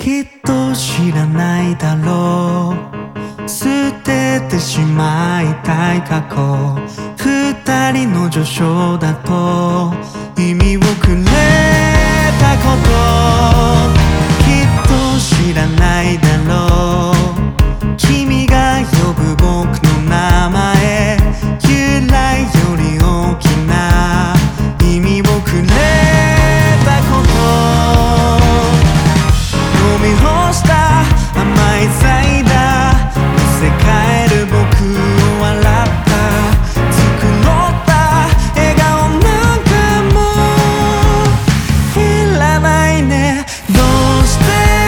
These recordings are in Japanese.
きっと知らないだろう、捨ててしまいたい過去。二人の序章だと意味をくれたこと、きっと知らないだろう。君が呼ぶ僕の名前、由来より大きな意味をくれたこと、飲み干した甘いサイダー、見せかえる僕を笑った、繕った笑顔なんかもういらないね。どうして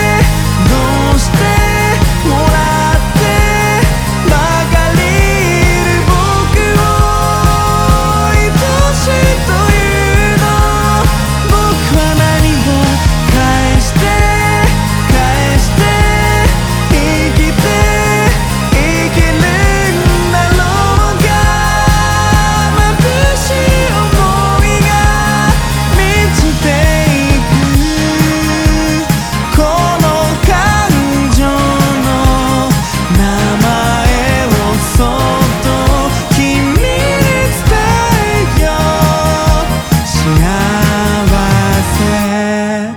もらってばかりいる僕を愛しいというの、僕は何を返して生きるんだろうか。眩しい想いが満ちていく、この感情の名前をそっと君に伝えよう。幸せ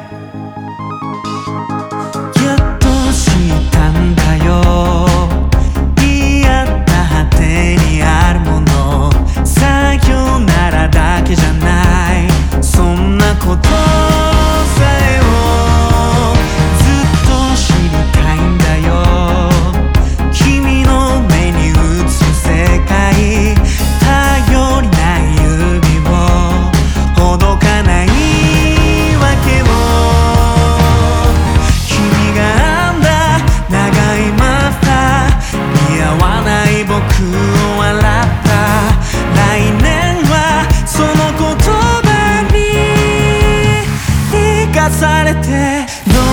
やっと知ったんだよ、言い合った果てにあるもの、さよならだけじゃない、そんなことさえをずっと知りたいんだよ。君の目に映す世界、頼りない指をほどかないわけを、君が編んだ長いマフラー、似合わない僕を笑った。来年はその言葉に生かされて、ど